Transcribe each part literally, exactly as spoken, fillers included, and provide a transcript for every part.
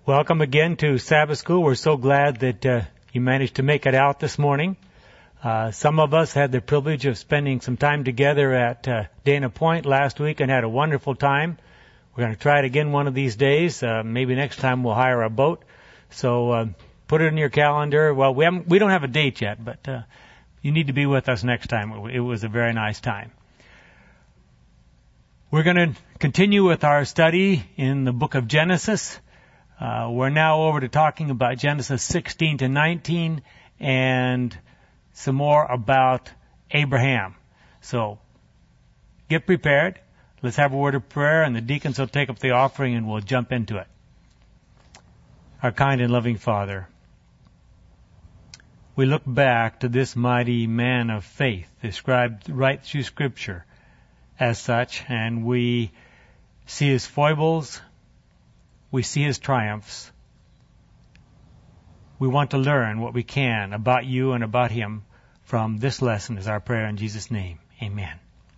Welcome again to Sabbath School. We're so glad that uh, you managed to make it out this morning. Uh, some of us had the privilege of spending some time together at uh, Dana Point last week and had a wonderful time. We're going to try it again one of these days. Uh, maybe next time we'll hire a boat. So uh, put it in your calendar. Well, we haven't, we don't have a date yet, but uh, you need to be with us next time. It was a very nice time. We're going to continue with our study in the book of Genesis. Uh, we're now over to talking about Genesis sixteen to nineteen and some more about Abraham. So get prepared. Let's have a word of prayer, and the deacons will take up the offering, and we'll jump into it. Our kind and loving Father, we look back to this mighty man of faith described right through Scripture as such, and we see his foibles, we see his triumphs. We want to learn what we can about you and about him from this lesson is our prayer in Jesus' name. Amen.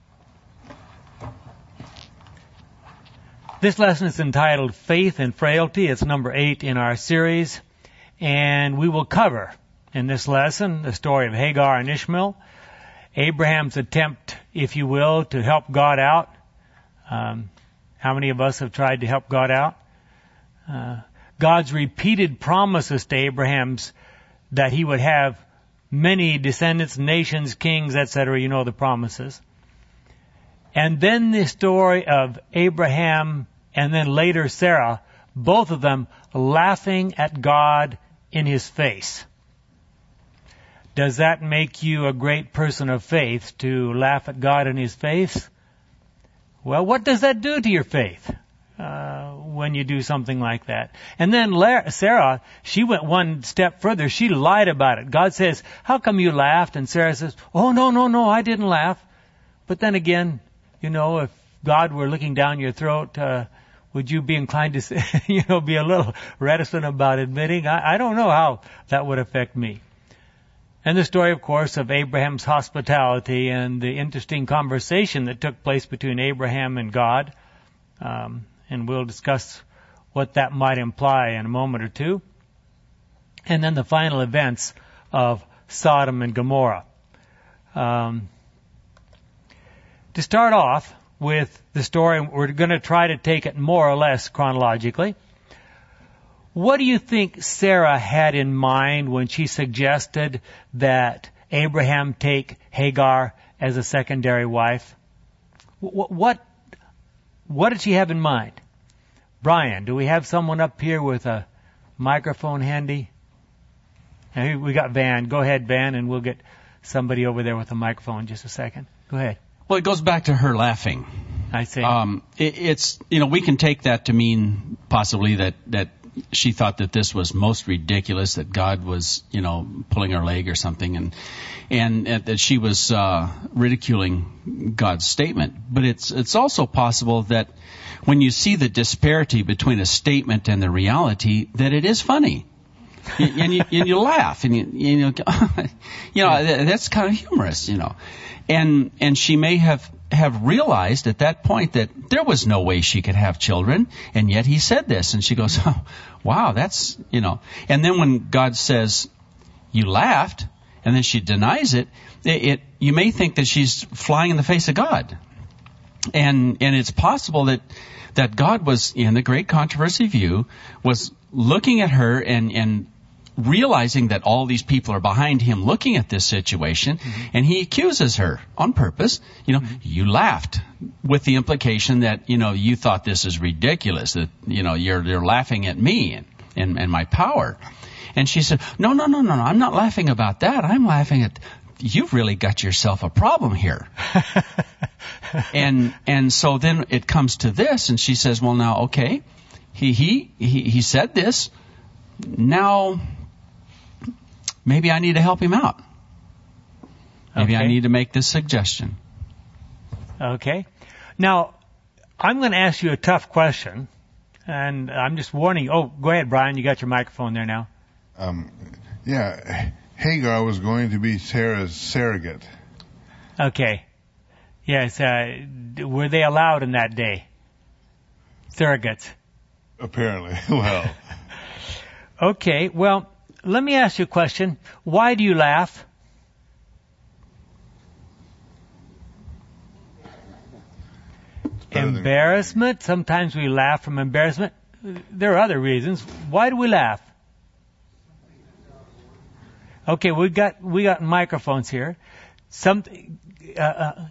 This lesson is entitled Faith and Frailty. It's number eight in our series. And we will cover in this lesson the story of Hagar and Ishmael, Abraham's attempt, if you will, to help God out. Um, how many of us have tried to help God out? Uh, God's repeated promises to Abraham's that he would have many descendants, nations, kings, et cetera. You know the promises. And then the story of Abraham and then later Sarah, both of them laughing at God in his face. Does that make you a great person of faith to laugh at God in his face? Well, what does that do to your faith? Uh, when you do something like that. And then Sarah, she went one step further. She lied about it. God says, how come you laughed? And Sarah says, oh, no, no, no, I didn't laugh. But then again, you know, if God were looking down your throat, uh, would you be inclined to, say, you know, be a little reticent about admitting? I, I don't know how that would affect me. And the story, of course, of Abraham's hospitality and the interesting conversation that took place between Abraham and God. Um, And we'll discuss what that might imply in a moment or two. And then the final events of Sodom and Gomorrah. Um, to start off with the story, we're going to try to take it more or less chronologically. What do you think Sarah had in mind when she suggested that Abraham take Hagar as a secondary wife? What, what What did she have in mind? Brian, do we have someone up here with a microphone handy? And we got Van. Go ahead, Van, and we'll get somebody over there with a microphone in just a second. Go ahead. Well, it goes back to her laughing. I see. Um, it, it's, you know, we can take that to mean possibly that, that she thought that this was most ridiculous, that God was, you know, pulling her leg or something, and and, and that she was uh, ridiculing God's statement. But it's it's also possible that when you see the disparity between a statement and the reality, that it is funny, and you and you laugh, and you you know, you know that's kind of humorous, you know, and and she may have. have realized at that point that there was no way she could have children, and yet he said this, and she goes, oh, wow, that's, you know. And then when God says, you laughed, and then she denies it, it, it you may think that she's flying in the face of God. And and it's possible that, that God was, in the great controversy view, was looking at her and, and realizing that all these people are behind him looking at this situation, mm-hmm. and he accuses her on purpose. You know, mm-hmm. you laughed, with the implication that, you know, you thought this is ridiculous, that, you know, you're, you're laughing at me and, and, and my power. And she said, no, no, no, no, no, I'm not laughing about that. I'm laughing at, you've really got yourself a problem here. and, and so then it comes to this, and she says, well, now, okay, he, he, he, he said this. Now, maybe I need to help him out. Maybe okay. I need to make this suggestion. Okay. Now, I'm going to ask you a tough question, and I'm just warning you. Oh, go ahead, Brian. You got your microphone there now. Um, yeah, Hagar was going to be Sarah's surrogate. Okay. Yes, uh, were they allowed in that day? Surrogates. Apparently, well. Okay, well, let me ask you a question. Why do you laugh? Embarrassment. Sometimes we laugh from embarrassment. There are other reasons. Why do we laugh? Okay, we got we got microphones here. Some uh, uh,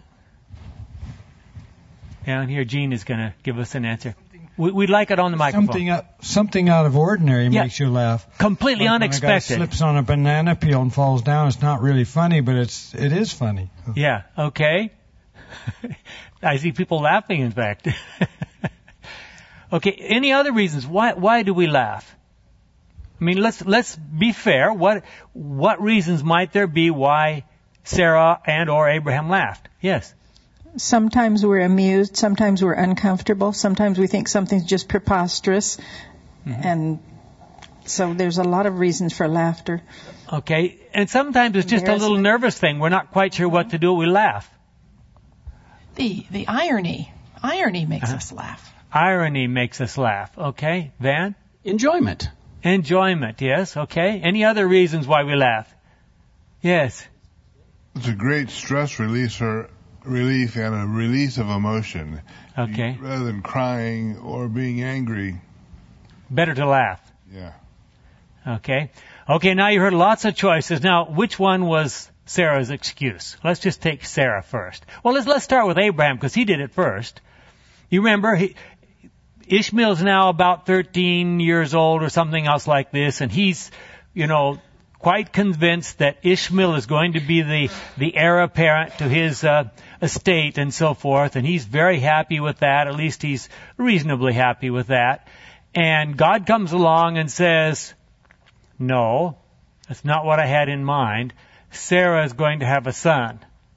down here, Gene is going to give us an answer. We, we'd like it on the microphone. Something out, something out of ordinary Yeah. makes you laugh. Completely Like unexpected. When a guy slips on a banana peel and falls down, it's not really funny, but it's it is funny. Yeah. Okay. I see people laughing. In fact. Okay. Any other reasons why why do we laugh? I mean, let's let's be fair. What what reasons might there be why Sarah and or Abraham laughed? Yes. Sometimes we're amused, sometimes we're uncomfortable, sometimes we think something's just preposterous, Mm-hmm. and so there's a lot of reasons for laughter. Okay. And sometimes it's just a little Embarrassment. nervous thing. We're not quite sure what to do. We laugh. The the irony. Irony makes Uh-huh. us laugh. Irony makes us laugh. Okay. Van? Enjoyment. Enjoyment. Yes. Okay. Any other reasons why we laugh? Yes. It's a great stress release or relief and a release of emotion. Okay. You- rather than crying or being angry. Better to laugh. Yeah. Okay. Okay, now you heard lots of choices. Now, which one was Sarah's excuse? Let's just take Sarah first. Well, let's let's start with Abraham because he did it first. You remember, he, Ishmael's now about thirteen years old or something else like this, and he's, you know, quite convinced that Ishmael is going to be the, the heir apparent to his uh, estate and so forth, and he's very happy with that. At least he's reasonably happy with that. And God comes along and says, no, that's not what I had in mind. Sarah is going to have a son.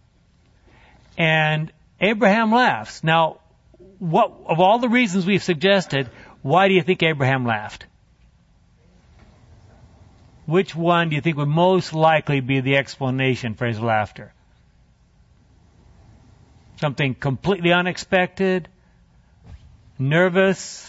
And Abraham laughs. Now, what of all the reasons we've suggested, why do you think Abraham laughed? Which one do you think would most likely be the explanation for his laughter? Something completely unexpected? Nervous?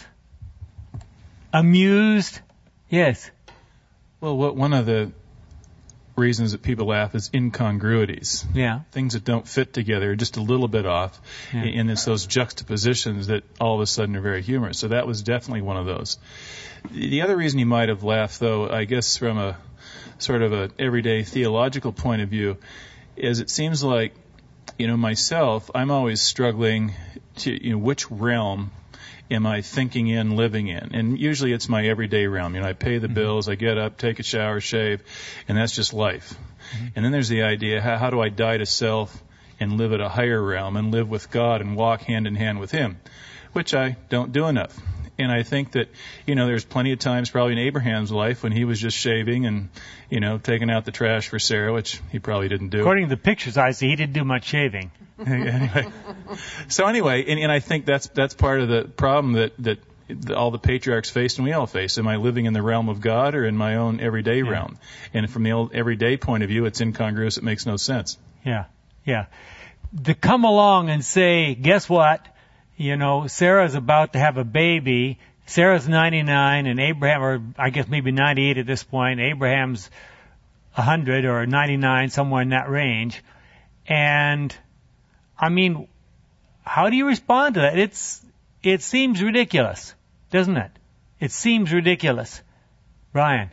Amused? Yes. Well, what, one of the reasons that people laugh is incongruities. Yeah. Things that don't fit together, just a little bit off. Yeah. And it's those juxtapositions that all of a sudden are very humorous. So that was definitely one of those. The other reason you might have laughed, though, I guess from a sort of a everyday theological point of view, is it seems like, you know, myself, I'm always struggling to, you know, which realm am I thinking in, living in? And usually it's my everyday realm. You know, I pay the mm-hmm. bills, I get up, take a shower, shave, and that's just life. Mm-hmm. And then there's the idea, how, how do I die to self and live at a higher realm and live with God and walk hand in hand with Him, which I don't do enough. And I think that, you know, there's plenty of times probably in Abraham's life when he was just shaving and, you know, taking out the trash for Sarah, which he probably didn't do. According to the pictures I see, he didn't do much shaving. Anyway, so anyway, and, and I think that's that's part of the problem that that all the patriarchs faced and we all face. Am I living in the realm of God or in my own everyday yeah. realm? And from the old everyday point of view, it's incongruous. It makes no sense. Yeah, yeah. To come along and say, guess what? You know, Sarah's about to have a baby. Sarah's ninety-nine and Abraham, or I guess maybe ninety-eight at this point. Abraham's one hundred or ninety-nine, somewhere in that range. And, I mean, how do you respond to that? It's, it seems ridiculous, doesn't it? It seems ridiculous. Brian.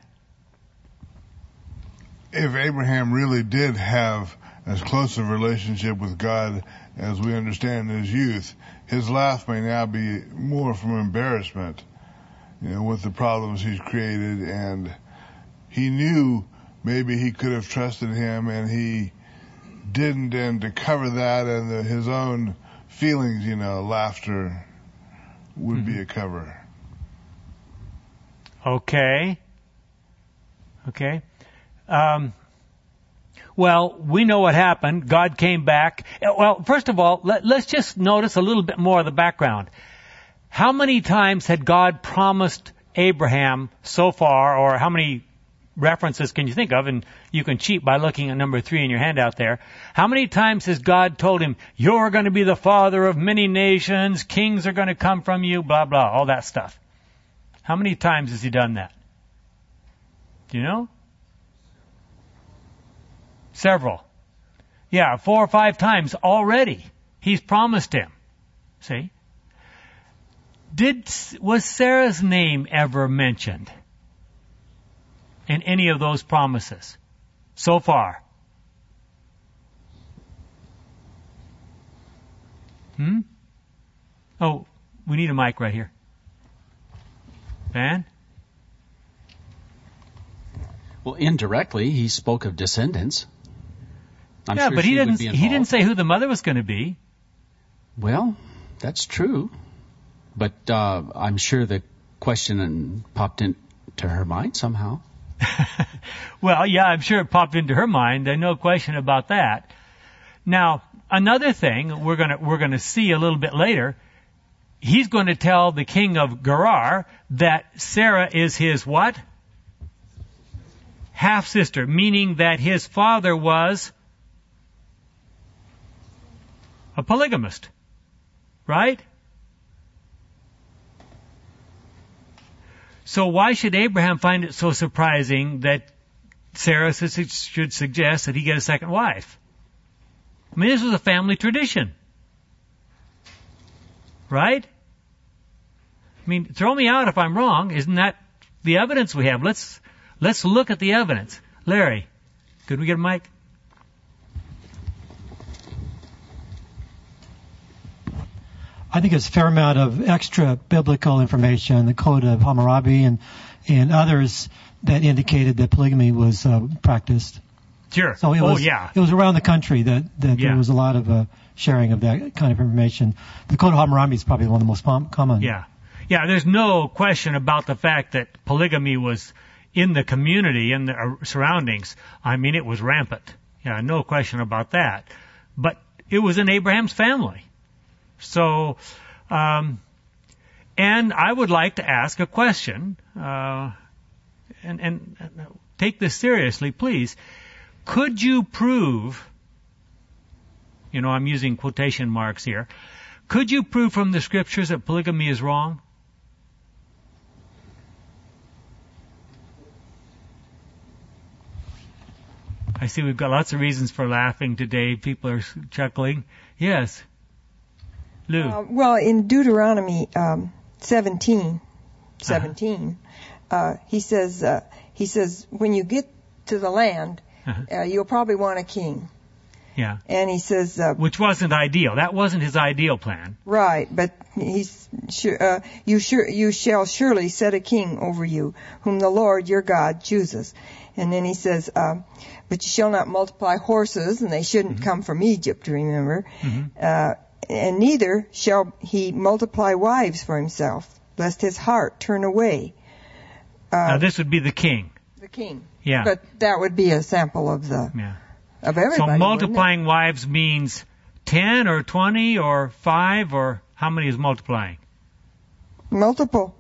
If Abraham really did have as close a relationship with God as we understand in his youth, his laugh may now be more from embarrassment, you know, with the problems he's created, and he knew maybe he could have trusted him and he didn't, and to cover that and the, his own feelings, you know, laughter would mm-hmm. be a cover. Okay. Okay. Um, well, we know what happened. God came back. Well, first of all, let, let's just notice a little bit more of the background. How many times had God promised Abraham so far, or how many references can you think of? And you can cheat by looking at number three in your handout there. How many times has God told him, you're going to be the father of many nations, kings are going to come from you, blah, blah, all that stuff? How many times has he done that? Do you know? Several. Yeah, four or five times already. He's promised him. See? Did, was Sarah's name ever mentioned in any of those promises so far? Hmm? Oh, we need a mic right here. Van? Well, indirectly, he spoke of descendants. I'm yeah, sure but he she would didn't. be He didn't involved. say who the mother was going to be. Well, that's true. But uh, I'm sure the question popped into her mind somehow. Well, yeah, I'm sure it popped into her mind. There's no question about that. Now, another thing we're gonna we're gonna see a little bit later. He's going to tell the king of Gerar that Sarah is his what? Half sister, meaning that his father was a polygamist, right? So why should Abraham find it so surprising that Sarah should suggest that he get a second wife? I mean, this was a family tradition, right? I mean, throw me out if I'm wrong. Isn't that the evidence we have? Let's let's look at the evidence. Larry, could we get a mic? I think it's a fair amount of extra biblical information, the Code of Hammurabi and and others that indicated that polygamy was uh, practiced. Sure. So it oh, was, yeah. It was around the country that, that Yeah. there was a lot of uh, sharing of that kind of information. The Code of Hammurabi is probably one of the most pom- common. Yeah. Yeah, there's no question about the fact that polygamy was in the community, in the uh, surroundings. I mean, it was rampant. Yeah, no question about that. But it was in Abraham's family. So, um, and I would like to ask a question, uh, and, and uh, take this seriously, please. Could you prove, you know, I'm using quotation marks here, could you prove from the scriptures that polygamy is wrong? I see we've got lots of reasons for laughing today. People are chuckling. Yes. Lou. Uh, well, in Deuteronomy um, seventeen, seventeen, uh-huh. uh, he says, uh, he says, when you get to the land, uh-huh. uh, you'll probably want a king. Yeah. And he says, uh, which wasn't ideal. That wasn't his ideal plan. Right, but he's sure, uh, you sure you shall surely set a king over you, whom the Lord your God chooses. And then he says, uh, but you shall not multiply horses, and they shouldn't mm-hmm. come from Egypt, remember. Mm-hmm. Uh, and neither shall he multiply wives for himself, lest his heart turn away. Uh, now this would be the king. The king. Yeah. But that would be a sample of the yeah. of everybody. So multiplying wives means ten or twenty or five, or how many is multiplying? Multiple.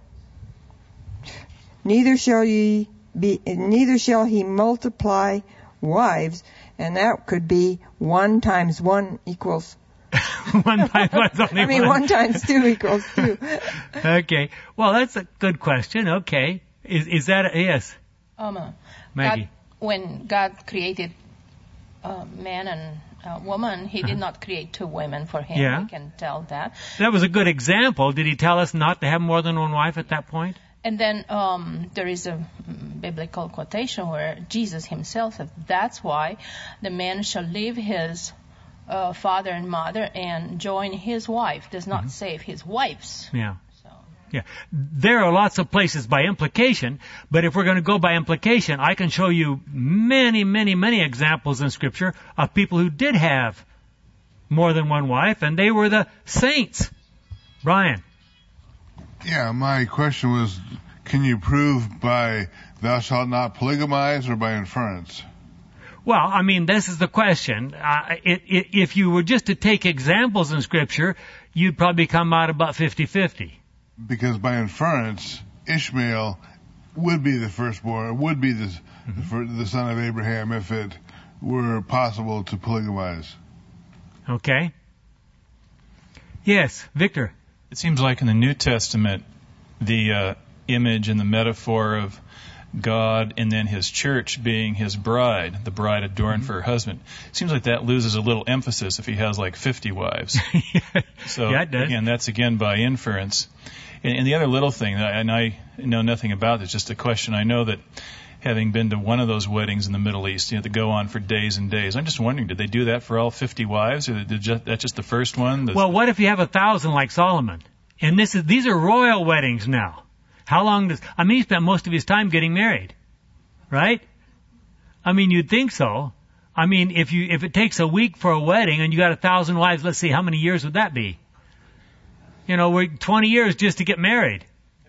Neither shall ye be. Neither shall he multiply wives, and that could be one times one equals. one times one's only I mean, one. one times two equals two. Okay. Well, that's a good question. Okay. Is is that a, yes? Um, uh, Maggie. God, when God created uh, man and uh, woman, He uh-huh. did not create two women for Him. Yeah. We can tell that. That was a good example. Did He tell us not to have more than one wife at that point? And then um, there is a biblical quotation where Jesus Himself said, "That's why the man shall leave his uh, father and mother and join his wife." Does not mm-hmm. say his wives. Yeah. Yeah, there are lots of places by implication, but if we're going to go by implication, I can show you many, many, many examples in Scripture of people who did have more than one wife, and they were the saints. Brian. Yeah, my question was, can you prove by thou shalt not polygamize or by inference? Well, I mean, this is the question. Uh, it, it, if you were just to take examples in Scripture, you'd probably come out about fifty-fifty. Because by inference, Ishmael would be the firstborn, would be the, mm-hmm. the son of Abraham if it were possible to polygamize. Okay. Yes, Victor. It seems like in the New Testament, the uh, image and the metaphor of God and then his church being his bride, the bride adorned mm-hmm. for her husband. Seems like that loses a little emphasis if he has like fifty wives. So yeah, it does. Again, that's again by inference. And, and the other little thing, and I know nothing about this, just a question. I know that having been to one of those weddings in the Middle East, you know, that go on for days and days. I'm just wondering, did they do that for all fifty wives, or did just, that just the first one? The, well, what if you have a thousand like Solomon? And this is these are royal weddings now. How long does, I mean, he spent most of his time getting married, right? I mean, you'd think so. I mean, if you, if it takes a week for a wedding and you got a thousand wives, let's see, how many years would that be? You know, we're twenty years just to get married.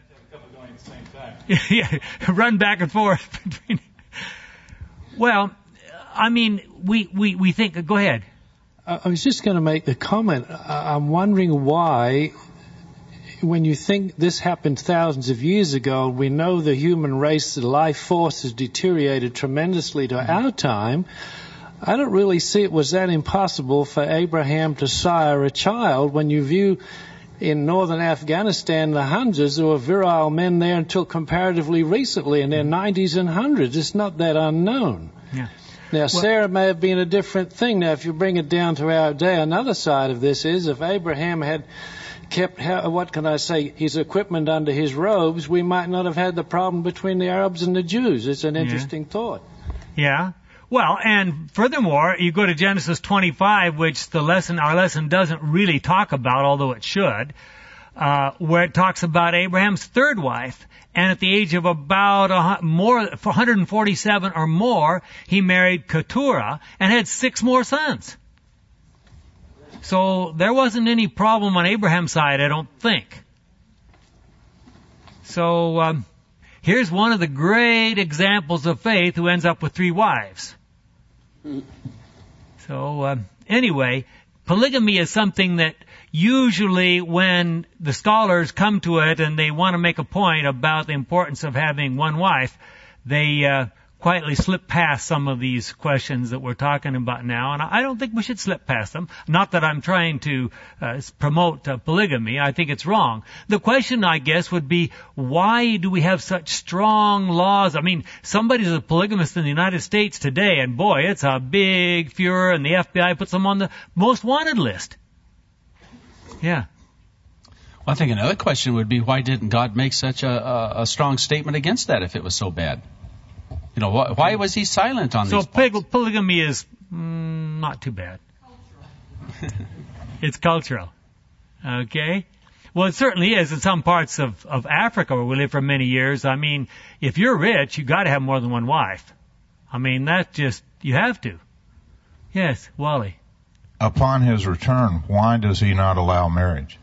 Yeah, run back and forth between. Well, I mean, we, we, we think, go ahead. I was just going to make the comment. I'm wondering why, when you think this happened thousands of years ago, we know the human race, the life force has deteriorated tremendously to our time. I don't really see it was that impossible for Abraham to sire a child when you view in northern Afghanistan the hundreds. There were virile men there until comparatively recently in their nineties and hundreds. It's not that unknown. Yeah. Now, well, Sarah may have been a different thing. Now, if you bring it down to our day, another side of this is if Abraham had kept, what can I say, his equipment under his robes, we might not have had the problem between the Arabs and the Jews. It's an interesting yeah. thought. Yeah. Well, and furthermore, you go to Genesis twenty-five, which the lesson, our lesson doesn't really talk about, although it should, uh, where it talks about Abraham's third wife. And at the age of about a, more, one hundred forty-seven or more, he married Keturah and had six more sons. So there wasn't any problem on Abraham's side, I don't think. So um, here's one of the great examples of faith who ends up with three wives. So uh, anyway, polygamy is something that usually when the scholars come to it and they want to make a point about the importance of having one wife, they uh, quietly slip past some of these questions that we're talking about now, and I don't think we should slip past them. Not that I'm trying to uh, promote uh, polygamy. I think it's wrong. The question, I guess, would be, why do we have such strong laws? I mean, somebody's a polygamist in the United States today, and boy, it's a big furor, and the F B I puts them on the most wanted list. Yeah. Well, I think another question would be, why didn't God make such a, a, a strong statement against that if it was so bad? You know, why, why was he silent on so these points? So polygamy is mm, not too bad. It's cultural. Okay? Well, it certainly is in some parts of, of Africa where we lived for many years. I mean, if you're rich, you got to have more than one wife. I mean, that's just, you have to. Yes, Wally. Upon his return, why does he not allow marriage?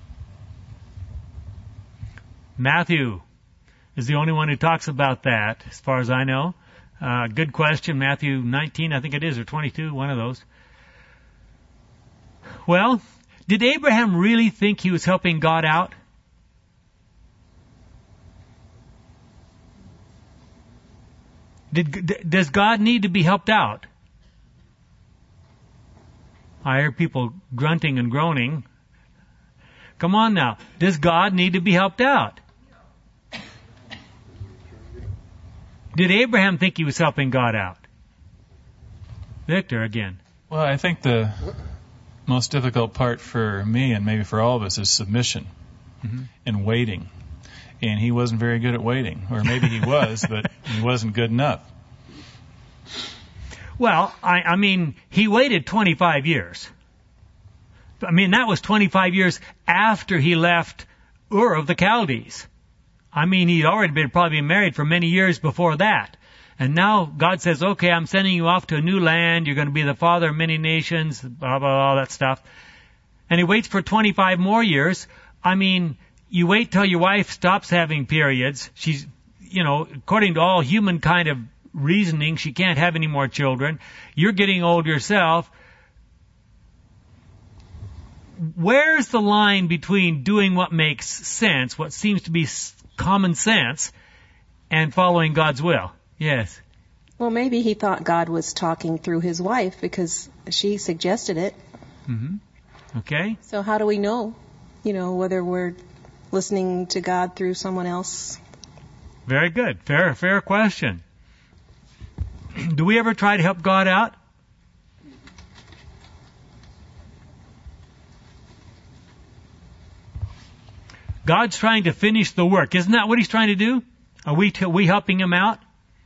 Matthew is the only one who talks about that, as far as I know. Uh, good question, Matthew nineteen, I think it is, or twenty-two, one of those. Well, did Abraham really think he was helping God out? Did, d- does God need to be helped out? I hear people grunting and groaning. Come on now. Does God need to be helped out? Did Abraham think he was helping God out? Victor, again. Well, I think the most difficult part for me, and maybe for all of us, is submission mm-hmm. and waiting. And he wasn't very good at waiting. Or maybe he was, but he wasn't good enough. Well, I, I mean, he waited twenty-five years. I mean, that was twenty-five years after he left Ur of the Chaldees. I mean, he'd already been probably been married for many years before that. And now God says, okay, I'm sending you off to a new land. You're going to be the father of many nations, blah, blah, blah, all that stuff. And he waits for twenty-five more years. I mean, you wait till your wife stops having periods. She's, you know, according to all human kind of reasoning, she can't have any more children. You're getting old yourself. Where's the line between doing what makes sense, what seems to be common sense, and following God's will? Yes. Well, maybe he thought God was talking through his wife because she suggested it. Mm-hmm. Okay. So how do we know, you know, whether we're listening to God through someone else? Very good. Fair, fair question. Do we ever try to help God out? God's trying to finish the work. Isn't that what He's trying to do? Are we, t- we helping Him out?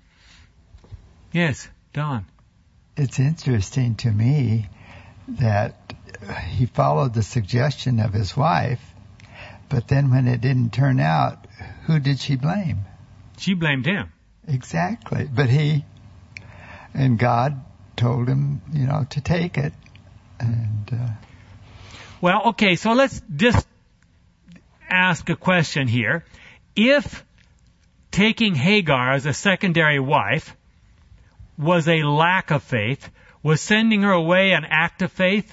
Yes, Don. It's interesting to me that he followed the suggestion of his wife, but then when it didn't turn out, who did she blame? She blamed him. Exactly. But he, and God told him, you know, to take it. And uh, well, okay, so let's just ask a question here. If taking Hagar as a secondary wife was a lack of faith, was sending her away an act of faith?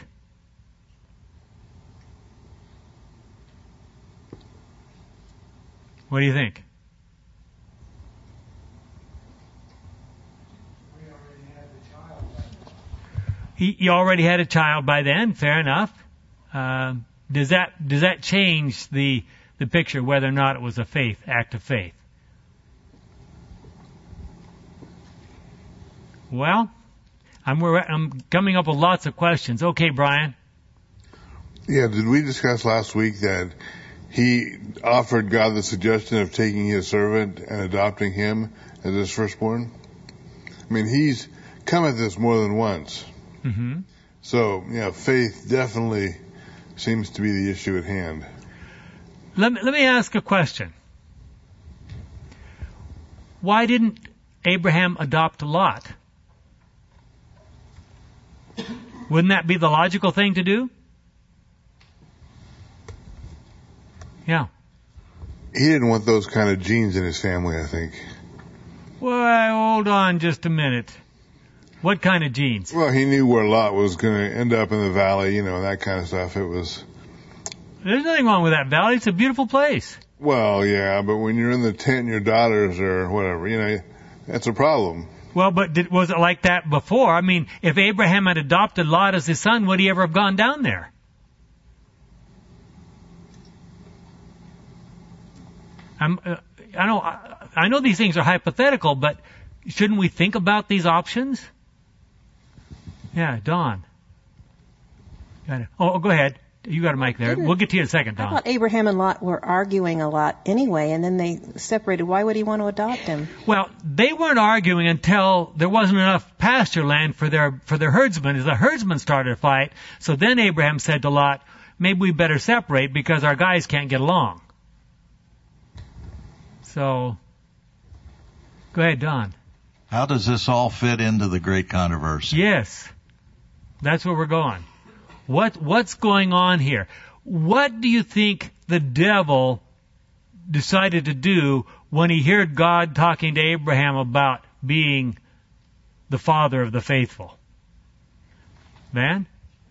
What do you think? He, he already had a child by then. Fair enough. Uh, does that does that change the the picture whether or not it was a faith act of faith? Well, I'm we're, I'm coming up with lots of questions. Okay, Brian. Yeah, did we discuss last week that he offered God the suggestion of taking his servant and adopting him as his firstborn? I mean, he's come at this more than once. Mm-hmm. So, yeah, faith definitely seems to be the issue at hand. Let me, let me ask a question. Why didn't Abraham adopt Lot? Wouldn't that be the logical thing to do? Yeah. He didn't want those kind of genes in his family, I think. Well, hold on just a minute. What kind of genes? Well, he knew where Lot was going to end up in the valley, you know, that kind of stuff. It was... There's nothing wrong with that valley. It's a beautiful place. Well, yeah, but when you're in the tent and your daughters or whatever, you know, that's a problem. Well, but did, was it like that before? I mean, if Abraham had adopted Lot as his son, would he ever have gone down there? I'm, uh, I know, I, I know these things are hypothetical, but shouldn't we think about these options? Yeah, Don. Got it. Oh, go ahead. You got a mic there. Didn't, we'll get to you in a second, Don. I thought Abraham and Lot were arguing a lot anyway, and then they separated. Why would he want to adopt him? Well, they weren't arguing until there wasn't enough pasture land for their for their herdsmen. As the herdsmen started a fight, so then Abraham said to Lot, maybe we better separate because our guys can't get along. So, go ahead, Don. How does this all fit into the great controversy? Yes. That's where we're going. What what's going on here? What do you think the devil decided to do when he heard God talking to Abraham about being the father of the faithful? Van?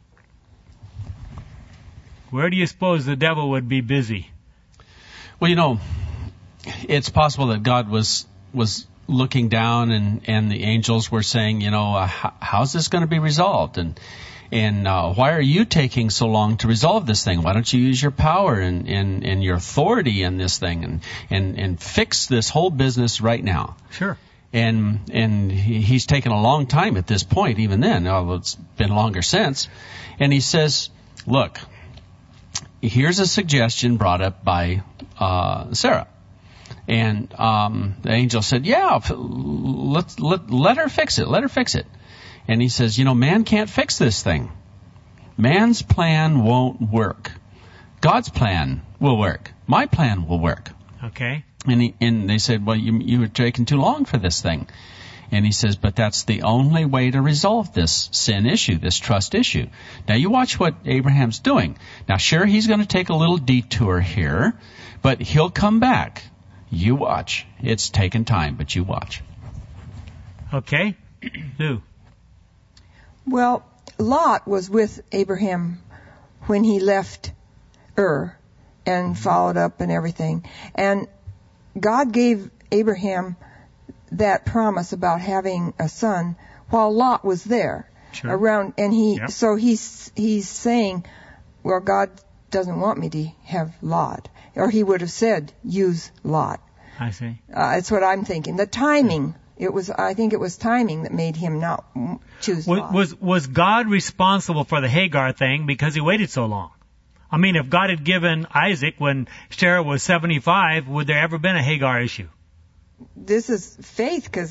Where do you suppose the devil would be busy? Well, you know, it's possible that God was was looking down and, and the angels were saying, you know, uh, how, how's this going to be resolved? And And uh, why are you taking so long to resolve this thing? Why don't you use your power and, and, and your authority in this thing and, and, and fix this whole business right now? Sure. And and he, he's taken a long time at this point, even then, although it's been longer since. And he says, look, here's a suggestion brought up by uh, Sarah. And um, the angel said, yeah, let, let, let her fix it. Let her fix it. And he says, you know, man can't fix this thing. Man's plan won't work. God's plan will work. My plan will work. Okay. And he, and they said, well, you you were taking too long for this thing. And he says, but that's the only way to resolve this sin issue, this trust issue. Now you watch what Abraham's doing. Now sure, he's going to take a little detour here, but he'll come back. You watch. It's taken time, but you watch. Okay. Lou. Well, Lot was with Abraham when he left Ur and followed up and everything. And God gave Abraham that promise about having a son while Lot was there. Sure. Around, and he, Yep. so he's, he's saying, well, God doesn't want me to have Lot. Or he would have said, use Lot. I see. Uh, it's what I'm thinking. The timing. It was. I think it was timing that made him not choose Was, Lot. was was God responsible for the Hagar thing because he waited so long? I mean, if God had given Isaac when Sarah was seventy-five, would there ever been a Hagar issue? This is faith, because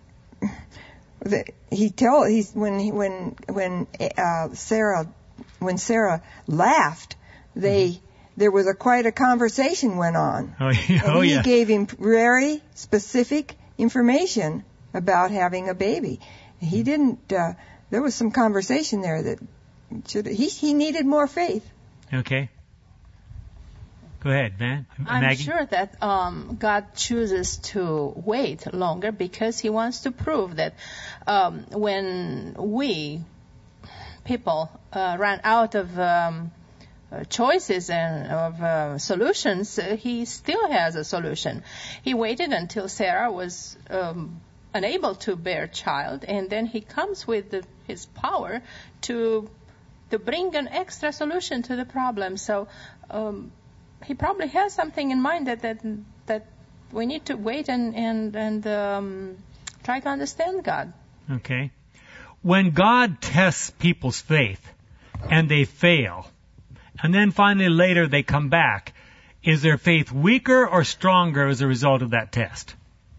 he tell he's when he, when when uh, Sarah when Sarah laughed, they mm-hmm. there was a quite a conversation went on. Oh, yeah. And oh he yeah. gave him very specific information about having a baby. He didn't. Uh, there was some conversation there that should he he needed more faith. Okay. Go ahead, man. I'm Maggie? sure that um, God chooses to wait longer because He wants to prove that um, when we people uh, run out of um, uh, choices and of uh, solutions, uh, He still has a solution. He waited until Sarah was um, unable to bear child, and then He comes with the, His power to to bring an extra solution to the problem. So. Um, He probably has something in mind that that that we need to wait and and and um, try to understand God. Okay. When God tests people's faith and they fail, and then finally later they come back, is their faith weaker or stronger as a result of that test?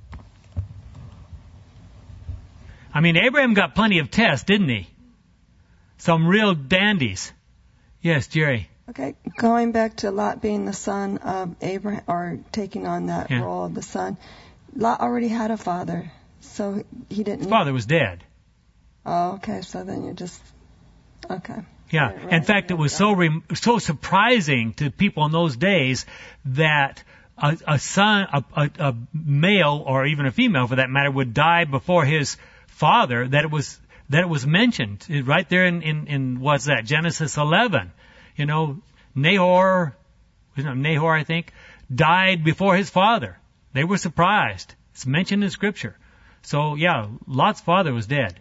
I mean, Abraham got plenty of tests, didn't he? Some real dandies. Yes, Jerry. Okay, going back to Lot being the son of Abraham, or taking on that Yeah. role of the son, Lot already had a father, so he didn't. His father was dead. Oh, okay, so then you're just okay. Yeah. Right, right, In fact, it was so re- so surprising to people in those days that a, a son, a, a, a male, or even a female for that matter, would die before his father. That it was that it was mentioned right there in in, in what's that, Genesis eleven. You know, Nahor, wasn't it Nahor, I think, died before his father. They were surprised. It's mentioned in Scripture. So, yeah, Lot's father was dead.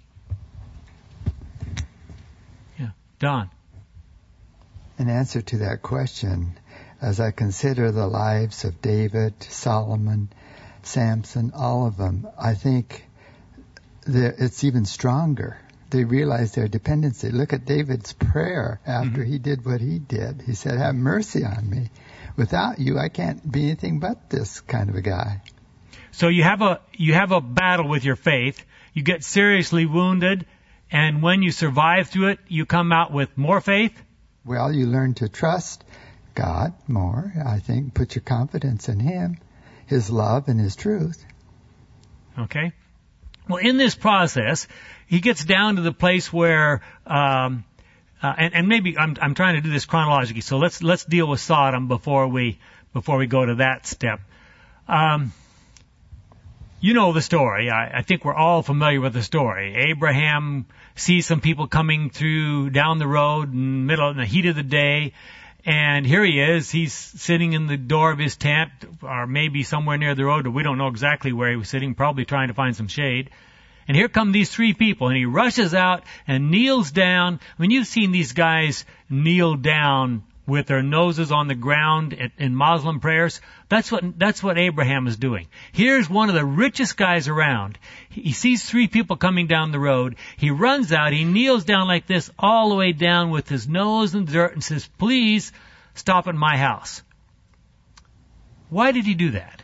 Yeah, Don. In answer to that question, as I consider the lives of David, Solomon, Samson, all of them, I think it's even stronger. They realize their dependency. Look at David's prayer after mm-hmm. he did what he did. He said, have mercy on me. Without you, I can't be anything but this kind of a guy. So you have a you have a battle with your faith. You get seriously wounded, and when you survive through it, you come out with more faith? Well, you learn to trust God more, I think. Put your confidence in Him, His love and His truth. Okay. Well, in this process, he gets down to the place where, um, uh, and, and maybe I'm, I'm trying to do this chronologically. So let's let's deal with Sodom before we before we go to that step. Um, you know the story. I, I think we're all familiar with the story. Abraham sees some people coming through down the road in the middle in the heat of the day, and here he is. He's sitting in the door of his tent, or maybe somewhere near the road. We don't know exactly where he was sitting. Probably trying to find some shade. And here come these three people, and he rushes out and kneels down. I mean, you've seen these guys kneel down with their noses on the ground at, in Muslim prayers. That's what that's what Abraham is doing. Here's one of the richest guys around. He, he sees three people coming down the road. He runs out. He kneels down like this, all the way down with his nose in the dirt, and says, "Please stop at my house." Why did he do that?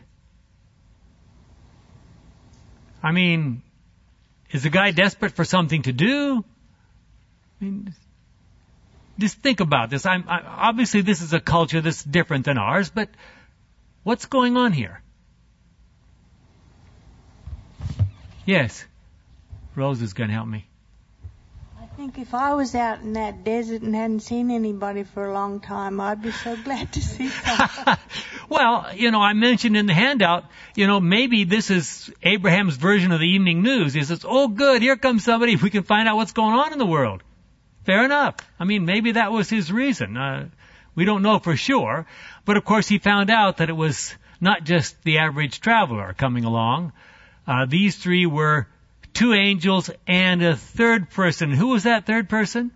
I mean, is the guy desperate for something to do? I mean, just think about this. I'm, I, obviously, this is a culture that's different than ours, but what's going on here? Yes. Rose is going to help me. I think if I was out in that desert and hadn't seen anybody for a long time, I'd be so glad to see someone. Well, you know, I mentioned in the handout, you know, maybe this is Abraham's version of the evening news. He says, oh, good, here comes somebody. We can find out what's going on in the world. Fair enough. I mean, maybe that was his reason. Uh, we don't know for sure. But, of course, he found out that it was not just the average traveler coming along. Uh, these three were two angels and a third person. Who was that third person?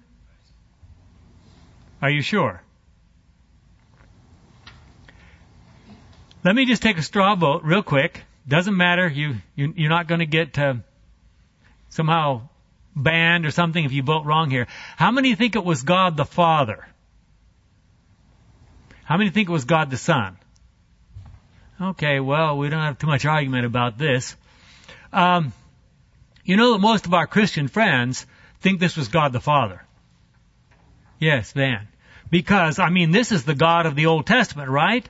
Are you sure? Let me just take a straw vote real quick. Doesn't matter. You, you you're not going to get uh, somehow banned or something if you vote wrong here. How many think it was God the Father? How many think it was God the Son? Okay, well, we don't have too much argument about this. Um, you know that most of our Christian friends think this was God the Father. Yes, Van. Because, I mean, this is the God of the Old Testament, right?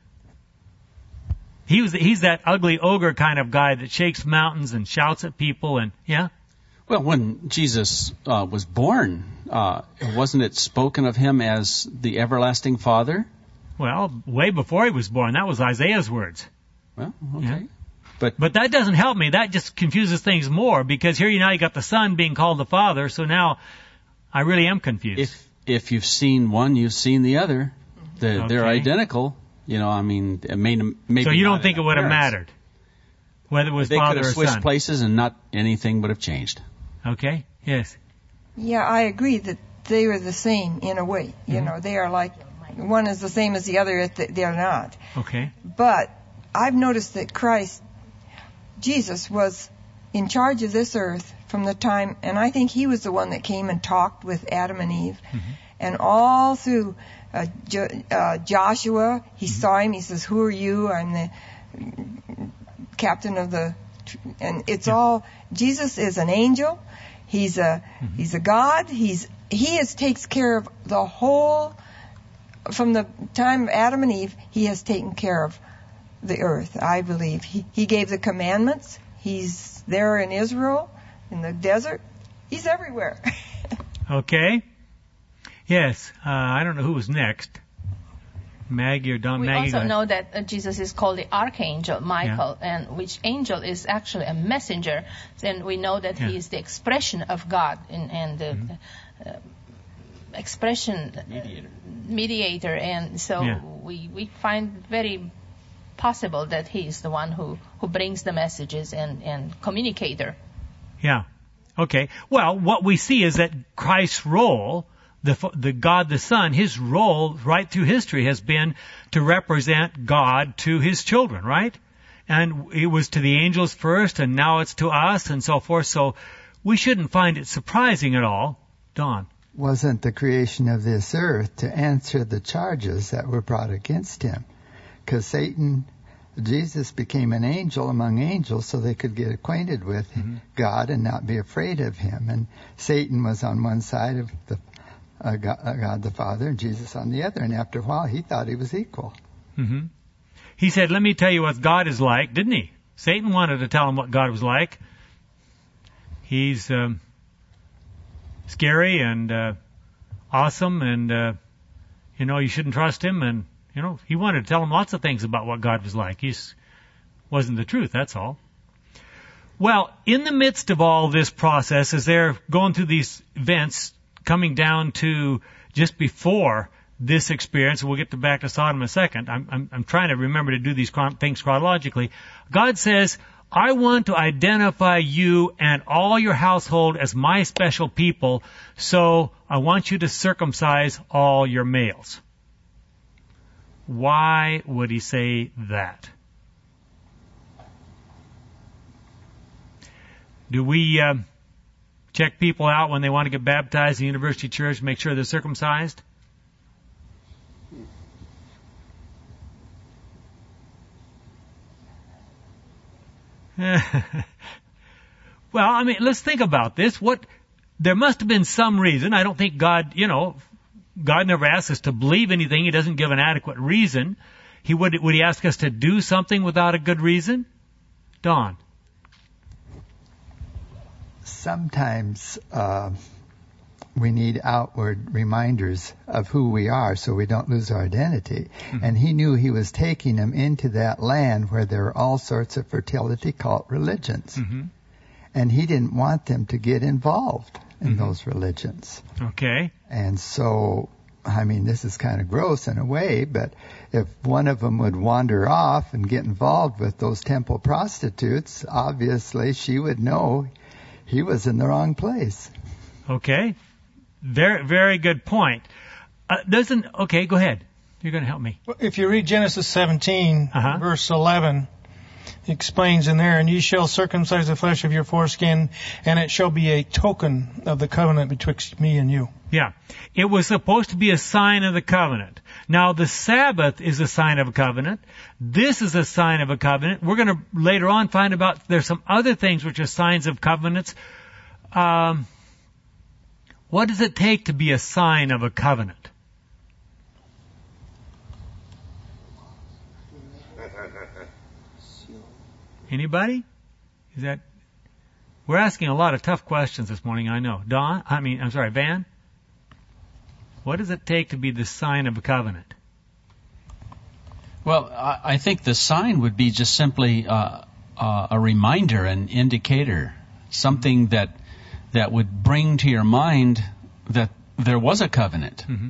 He was, he's that ugly ogre kind of guy that shakes mountains and shouts at people and, yeah? Well, when Jesus uh, was born, uh, wasn't it spoken of him as the everlasting Father? Well, way before he was born. That was Isaiah's words. Well, okay. Yeah. But but that doesn't help me. That just confuses things more because here you now you got the Son being called the Father, so now I really am confused. If if you've seen one, you've seen the other. They're, Okay. they're identical. You know, I mean, it may, maybe so you don't not think it in would have appearance. mattered whether it was They father could have or switched son? places and not anything would have changed. Okay. Yes. Yeah, I agree that they are the same in a way. You Mhm. know, they are like, one is the same as the other, if they- they're not. Okay. But I've noticed that Christ, Jesus, was in charge of this earth from the time, and I think he was the one that came and talked with Adam and Eve. Mm-hmm. And all through uh, jo- uh, Joshua, he saw him, he says, who are you? I'm the captain of the, and it's all, Jesus is an angel, he's a, Mm-hmm. he's a God, he's, he is, takes care of the whole, from the time of Adam and Eve, he has taken care of the earth, I believe. He, he gave the commandments. He's there in Israel, in the desert. He's everywhere. Okay. Yes. Uh, I don't know who was next. Maggie or Don We Maggie. also go know that uh, Jesus is called the Archangel Michael, and which angel is actually a messenger. And we know that Yeah. he is the expression of God and, and the Mm-hmm. uh, expression mediator. mediator. And so Yeah. we, we find very possible that he is the one who, who brings the messages and, and communicator. Yeah. Okay. Well, what we see is that Christ's role, the the God the Son, his role right through history has been to represent God to his children, right? And it was to the angels first, and now it's to us, and so forth. So we shouldn't find it surprising at all. Don. Wasn't the creation of this earth to answer the charges that were brought against him? Because Satan, Jesus became an angel among angels so they could get acquainted with Mm-hmm. God and not be afraid of him. And Satan was on one side of the uh, God, uh, God the Father and Jesus on the other. And after a while, he thought he was equal. Mm-hmm. He said, let me tell you what God is like, didn't he? Satan wanted to tell him what God was like. He's um, scary and uh, awesome, and, uh, you know, you shouldn't trust him. And, you know, he wanted to tell him lots of things about what God was like. He wasn't the truth, that's all. Well, in the midst of all this process, as they're going through these events, coming down to just before this experience, we'll get to back to Sodom in a second. I'm, I'm, I'm trying to remember to do these chron- things chronologically. God says, I want to identify you and all your household as my special people, so I want you to circumcise all your males. Why would he say that? Do we uh, check people out when they want to get baptized in the University Church, make sure they're circumcised? Well, I mean, let's think about this. What, there must have been some reason. I don't think God, you know, God never asks us to believe anything. He doesn't give an adequate reason. He would, would he ask us to do something without a good reason? Don. Sometimes uh, we need outward reminders of who we are so we don't lose our identity. Mm-hmm. And he knew he was taking them into that land where there are all sorts of fertility cult religions. Mm-hmm. And he didn't want them to get involved in mm-hmm. those religions. Okay. And so, I mean, this is kind of gross in a way, but if one of them would wander off and get involved with those temple prostitutes, obviously she would know he was in the wrong place. Okay. Very, very good point. Uh, doesn't, okay, go ahead. You're going to help me. If you read Genesis seventeen, uh-huh. verse eleven, it explains in there, and ye shall circumcise the flesh of your foreskin, and it shall be a token of the covenant betwixt me and you. Yeah. It was supposed to be a sign of the covenant. Now, the Sabbath is a sign of a covenant. This is a sign of a covenant. We're going to later on find about there's some other things which are signs of covenants. Um, what does it take to be a sign of a covenant? Anybody? Is that? We're asking a lot of tough questions this morning, I know. Don, I mean, I'm sorry, Van? What does it take to be the sign of a covenant? Well, I, I think the sign would be just simply uh, uh, a reminder, an indicator, something that that would bring to your mind that there was a covenant, mm-hmm.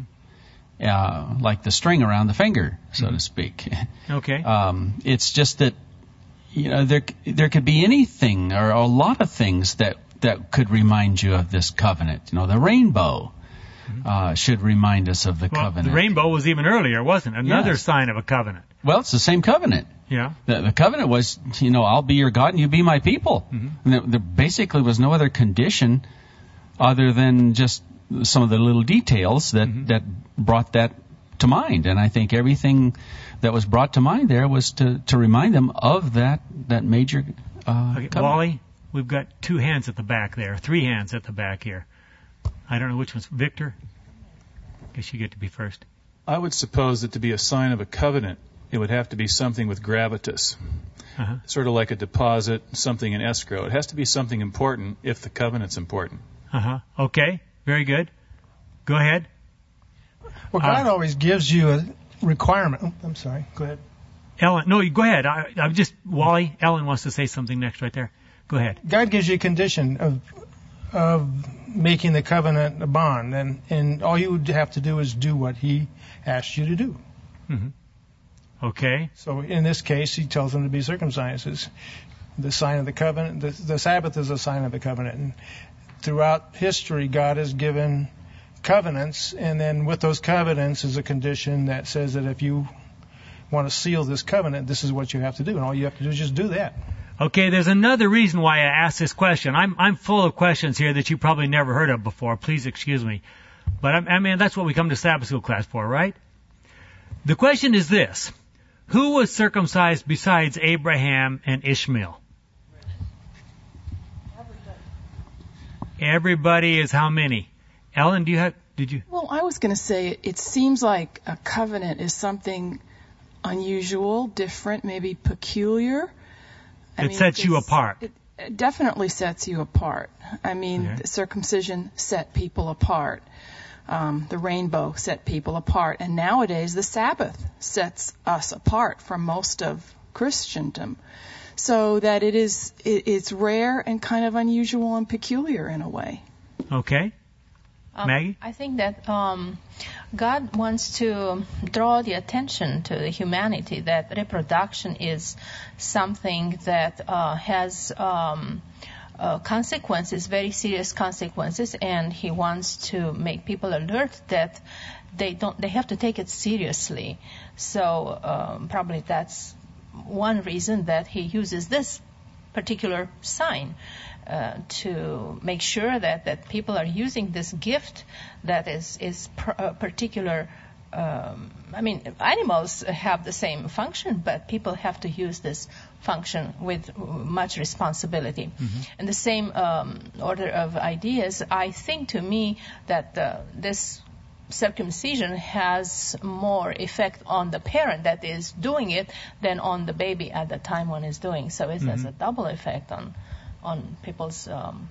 uh, like the string around the finger, so mm-hmm. to speak. Okay. Um, it's just that, you know, there there could be anything or a lot of things that, that could remind you of this covenant. You know, the rainbow uh, should remind us of the well, covenant. The rainbow was even earlier, wasn't it? Another yes. sign of a covenant. Well, it's the same covenant. Yeah. The, the covenant was, you know, I'll be your God and you be my people. Mm-hmm. And there, there basically was no other condition other than just some of the little details that, mm-hmm. that brought that to mind. And I think everything that was brought to mind there was to, to remind them of that, that major uh, okay, covenant. Wally, we've got two hands at the back there, three hands at the back here. I don't know which one's Victor. Guess you get to be first. I would suppose that to be a sign of a covenant, it would have to be something with gravitas. Uh-huh. Sort of like a deposit, something in escrow. It has to be something important if the covenant's important. Uh-huh. Okay. Very good. Go ahead. Well, God uh, always gives you a requirement. Oh, I'm sorry. Go ahead. Ellen, no, you go ahead. I, I'm just, Wally, Ellen wants to say something next right there. Go ahead. God gives you a condition of of making the covenant a bond, and, and all you would have to do is do what he asked you to do. Mm-hmm. Okay. So in this case, he tells them to be circumcised. It's the sign of the covenant. The, the Sabbath is a sign of the covenant. And throughout history, God has given covenants, and then with those covenants is a condition that says that if you want to seal this covenant, this is what you have to do, and all you have to do is just do that. Okay, there's another reason why I asked this question. I'm I'm full of questions here that you probably never heard of before. Please excuse me. But I, I mean, that's what we come to Sabbath school class for, right? The question is this. Who was circumcised besides Abraham and Ishmael? Everybody is how many? Ellen, do you have, did you? Well, I was going to say it seems like a covenant is something unusual, different, maybe peculiar. I it mean, sets you apart. It, it definitely sets you apart. I mean, okay. The circumcision set people apart. Um, the rainbow set people apart. And nowadays, the Sabbath sets us apart from most of Christendom. So that it is, it, it's rare and kind of unusual and peculiar in a way. Okay. Um, Maggie? I think that um, God wants to draw the attention to the humanity that reproduction is something that uh, has um, uh, consequences, very serious consequences, and He wants to make people alert that they don't, they have to take it seriously. So um, probably that's one reason that He uses this particular sign. Uh, to make sure that, that people are using this gift that is is pr- a particular. Um, I mean, animals have the same function, but people have to use this function with much responsibility. Mm-hmm. And the same um, order of ideas, I think to me that uh, this circumcision has more effect on the parent that is doing it than on the baby at the time one is doing. So it mm-hmm. has a double effect on. on people's um,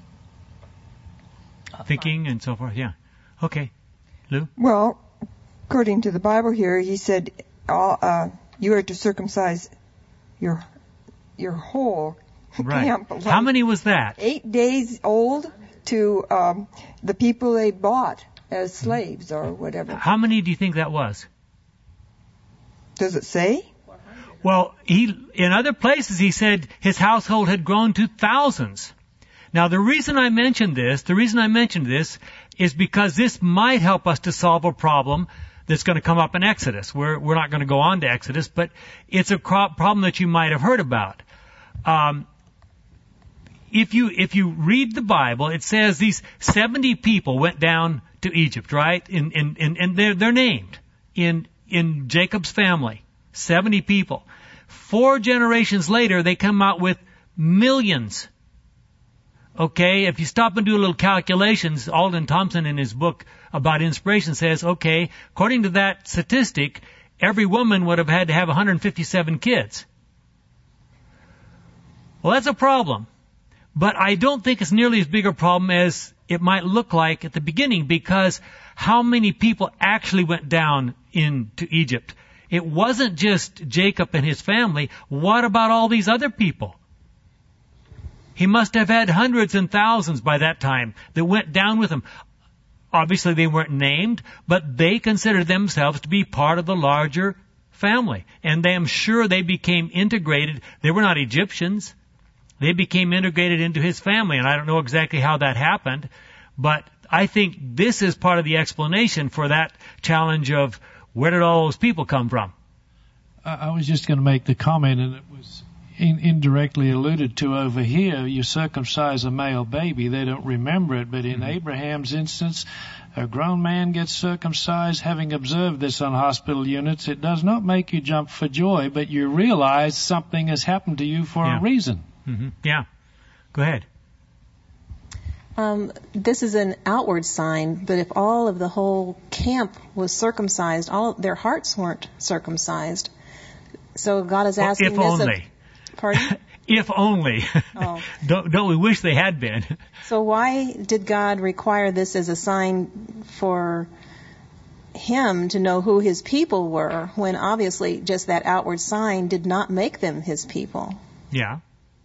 thinking mind. And so forth. Yeah. Okay. Lou? Well, according to the Bible here, he said all, uh, you are to circumcise your your whole right. camp. Like How many was that? Eight days old to um, the people they bought as slaves or whatever. How many do you think that was? Does it say? Well, he, in other places he said his household had grown to thousands. Now the reason I mentioned this, the reason I mentioned this is because this might help us to solve a problem that's going to come up in Exodus. We're, we're not going to go on to Exodus, but it's a cro- problem that you might have heard about. Um, if you, if you read the Bible, it says these seventy people went down to Egypt, right? In, in, in, and they're, they're named in, in Jacob's family. seventy people. Four generations later, they come out with millions. Okay, if you stop and do a little calculations, Alden Thompson in his book about inspiration says, okay, according to that statistic, every woman would have had to have one hundred fifty-seven kids. Well, that's a problem. But I don't think it's nearly as big a problem as it might look like at the beginning, because how many people actually went down into Egypt? It wasn't just Jacob and his family. What about all these other people? He must have had hundreds and thousands by that time that went down with him. Obviously, they weren't named, but they considered themselves to be part of the larger family. And I'm sure they became integrated. They were not Egyptians. They became integrated into his family, and I don't know exactly how that happened, but I think this is part of the explanation for that challenge of where did all those people come from? I was just going to make the comment, and it was in, indirectly alluded to over here. You circumcise a male baby, they don't remember it, but in mm-hmm. Abraham's instance, a grown man gets circumcised. Having observed this on hospital units, it does not make you jump for joy, but you realize something has happened to you for yeah. a reason. Mm-hmm. Yeah. Go ahead. Um, this is an outward sign, but if all of the whole camp was circumcised, all of their hearts weren't circumcised. So God is asking well, if this. Only. Of, pardon? If only. Oh. don't, don't we wish they had been? So why did God require this as a sign for him to know who his people were, when obviously just that outward sign did not make them his people? Yeah.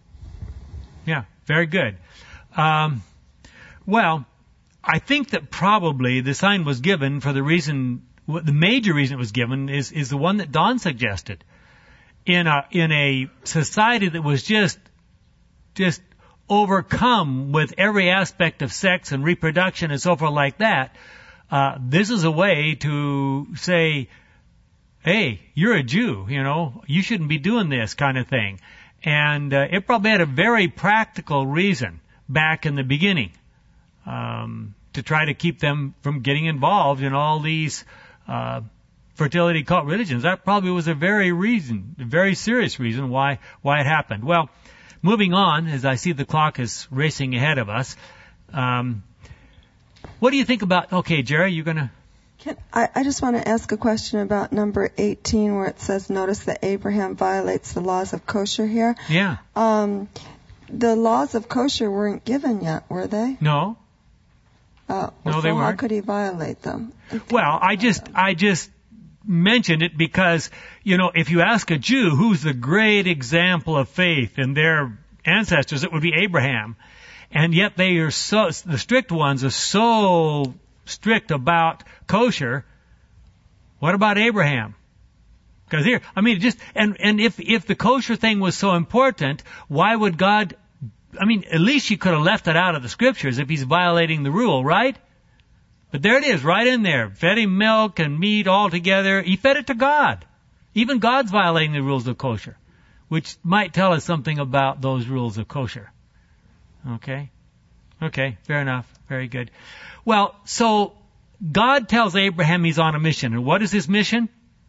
Yeah, very good. Um, well, I think that probably the sign was given for the reason, the major reason it was given is, is the one that Don suggested. In a, in a society that was just, just overcome with every aspect of sex and reproduction and so forth like that, uh, this is a way to say, hey, you're a Jew, you know, you shouldn't be doing this kind of thing. And uh, it probably had a very practical reason back in the beginning, um, to try to keep them from getting involved in all these uh, fertility cult religions. That probably was a very reason, a very serious reason why why it happened. Well, moving on, as I see the clock is racing ahead of us, um, what do you think about? Okay, Jerry, you're gonna. Can, I, I just want to ask a question about number eighteen, where it says, notice that Abraham violates the laws of kosher here. Yeah. Um, the laws of kosher weren't given yet, were they? No. Uh, no, so they weren't. How could he violate them? Well, I just, I just mentioned it because, you know, if you ask a Jew who's the great example of faith in their ancestors, it would be Abraham. And yet they are so, the strict ones are so strict about kosher. What about Abraham? Because here, I mean, just, and, and if, if the kosher thing was so important, why would God, I mean, at least you could have left it out of the scriptures if he's violating the rule, right? But there it is, right in there. Fed him milk and meat all together. He fed it to God. Even God's violating the rules of kosher, which might tell us something about those rules of kosher. Okay? Okay, fair enough. Very good. Well, so God tells Abraham he's on a mission. And what is his mission?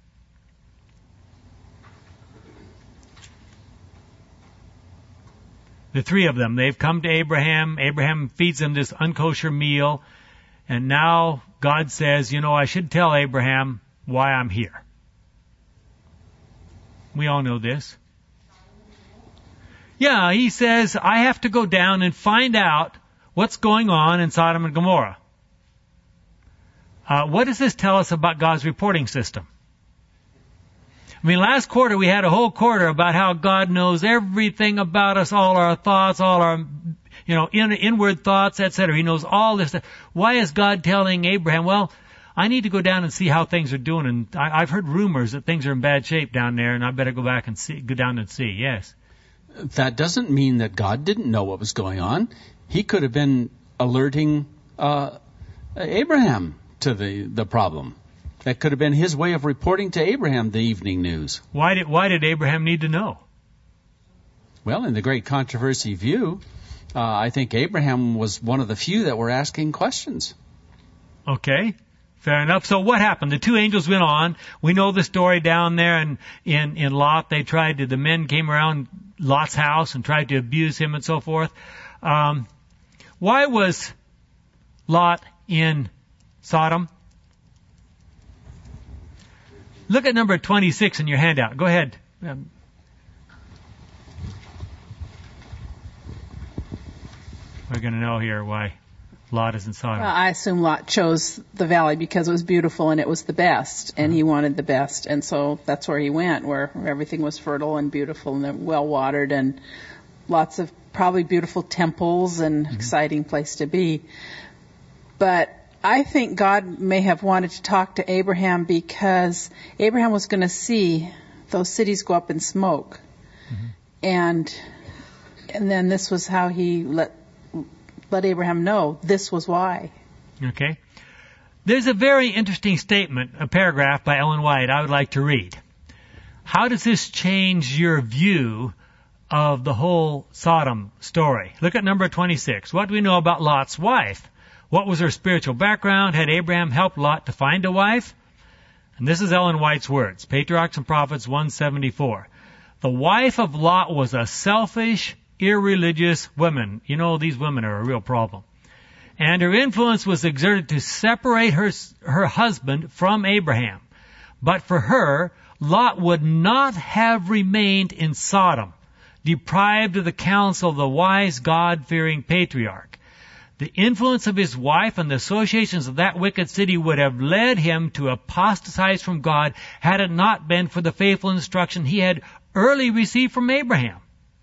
The three of them, they've come to Abraham. Abraham feeds them this unkosher meal. And now God says, you know, I should tell Abraham why I'm here. We all know this. Yeah, he says, I have to go down and find out what's going on in Sodom and Gomorrah. Uh, what does this tell us about God's reporting system? I mean, last quarter we had a whole quarter about how God knows everything about us, all our thoughts, all our, you know, in, inward thoughts, et cetera. He knows all this stuff. Why is God telling Abraham, well, I need to go down and see how things are doing, and I, I've heard rumors that things are in bad shape down there, and I better go back and see, go down and see. Yes. That doesn't mean that God didn't know what was going on. He could have been alerting uh, Abraham to the, the problem. That could have been his way of reporting to Abraham the evening news. Why did why did Abraham need to know? Well, in the great controversy view, uh, I think Abraham was one of the few that were asking questions. Okay, fair enough. So what happened? The two angels went on. We know the story down there in, in, in Lot. They tried to, the men came around Lot's house and tried to abuse him and so forth. Um, why was Lot in Sodom? Look at number twenty-six in your handout. Go ahead. Um, we're going to know here why Lot is in Sodom. Well, I assume Lot chose the valley because it was beautiful and it was the best, and he wanted the best, and so that's where he went, where everything was fertile and beautiful and well watered and lots of probably beautiful temples and mm-hmm. exciting place to be. But I think God may have wanted to talk to Abraham because Abraham was going to see those cities go up in smoke. Mm-hmm. And and then this was how he let let Abraham know this was why. Okay. There's a very interesting statement, a paragraph by Ellen White I would like to read. How does this change your view of the whole Sodom story? Look at number twenty-six. What do we know about Lot's wife? What was her spiritual background? Had Abraham helped Lot to find a wife? And this is Ellen White's words, Patriarchs and Prophets one seventy-four. The wife of Lot was a selfish, irreligious woman. You know, these women are a real problem. And her influence was exerted to separate her, her husband from Abraham. But for her, Lot would not have remained in Sodom, deprived of the counsel of the wise, God-fearing patriarch. The influence of his wife and the associations of that wicked city would have led him to apostatize from God had it not been for the faithful instruction he had early received from Abraham.